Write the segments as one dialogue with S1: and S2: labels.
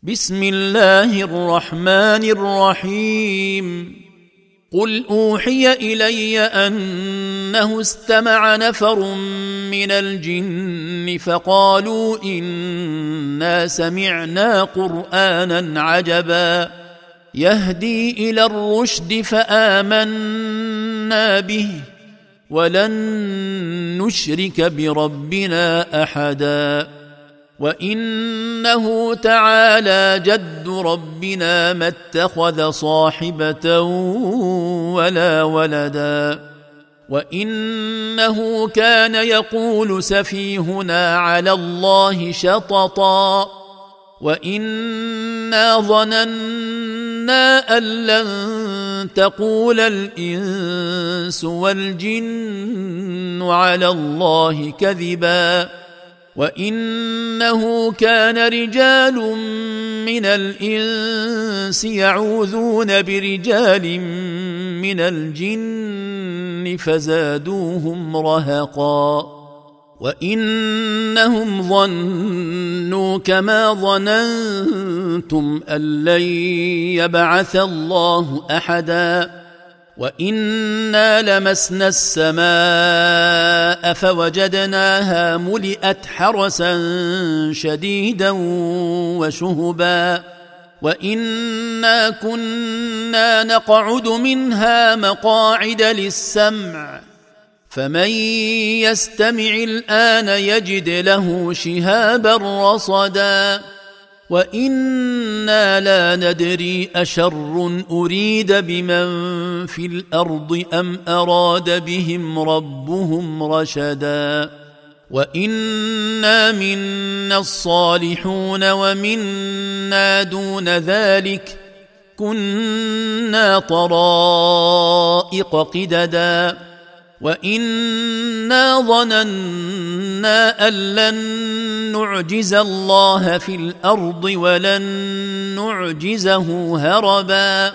S1: بسم الله الرحمن الرحيم. قل أوحي إلي أنه استمع نفر من الجن فقالوا إنا سمعنا قرآنا عجبا يهدي إلى الرشد فآمنا به ولن نشرك بربنا أحدا وإنه تعالى جد ربنا ما اتخذ صاحبة ولا ولدا وإنه كان يقول سفيهنا على الله شططا وإنا ظننا أن لن تقول الإنس والجن على الله كذبا وإنه كان رجال من الإنس يعوذون برجال من الجن فزادوهم رهقا وإنهم ظنوا كما ظننتم أن لن يبعث الله أحدا وإنا لمسنا السماء فوجدناها ملئت حرسا شديدا وشهبا وإنا كنا نقعد منها مقاعد للسمع فمن يستمع الآن يجد له شهابا رصدا وإنا لا ندري أشر أريد بمن في الأرض أم أراد بهم ربهم رشدا وإنا منا الصالحون ومنا دون ذلك كنا طرائق قددا وإنا ظننا أن لن نعجز الله في الأرض ولن نعجزه هربا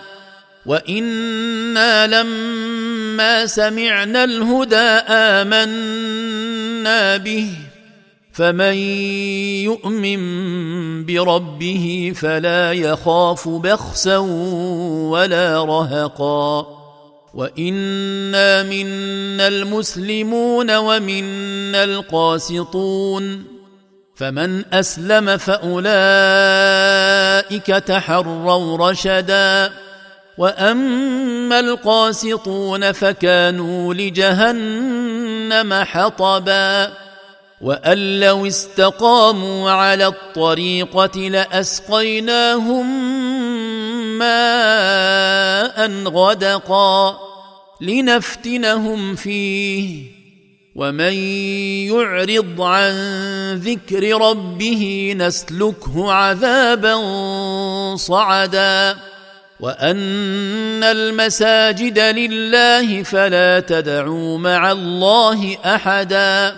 S1: وإنا لما سمعنا الهدى آمنا به فمن يؤمن بربه فلا يخاف بخسا ولا رهقا وإنا منا المسلمون ومنا القاسطون فمن أسلم فأولئك تحروا رشدا وأما القاسطون فكانوا لجهنم حطبا وأن لو استقاموا على الطريقة لأسقيناهم ماء غدقا لنفتنهم فيه ومن يعرض عن ذكر ربه نسلكه عذابا صعدا وأن المساجد لله فلا تدعوا مع الله أحدا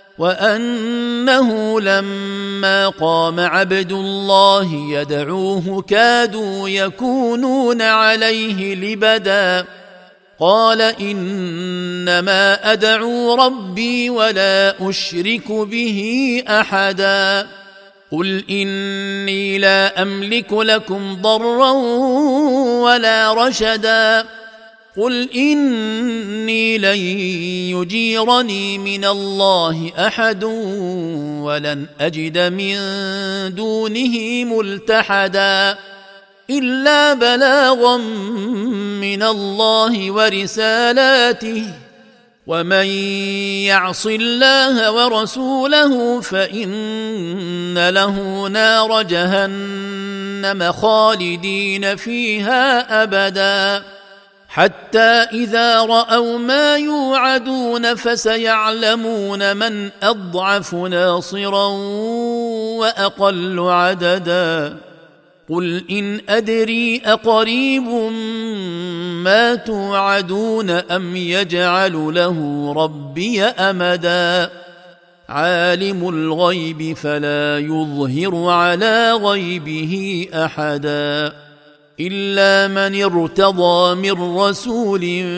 S1: وأنه لما قام عبد الله يدعوه كادوا يكونون عليه لبدا قال إنما أدعو ربي ولا أشرك به أحدا قل إني لا أملك لكم ضرا ولا رشدا قل إني لن يجيرني من الله أحد ولن أجد من دونه ملتحدا إلا بلاغا من الله ورسالاته ومن يعص الله ورسوله فإن له نار جهنم خالدين فيها أبدا حتى إذا رأوا ما يوعدون فسيعلمون من أضعف ناصرا وأقل عددا قل إن أدري أقريب ما توعدون أم يجعل له ربي أمدا عالم الغيب فلا يظهر على غيبه أحدا إلا من ارتضى من رسول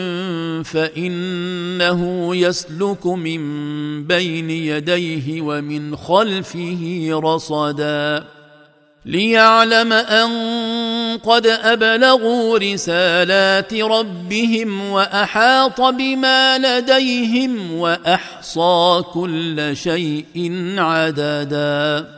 S1: فإنه يسلك من بين يديه ومن خلفه رصدا ليعلم أن قد أبلغوا رسالات ربهم وأحاط بما لديهم وأحصى كل شيء عددا.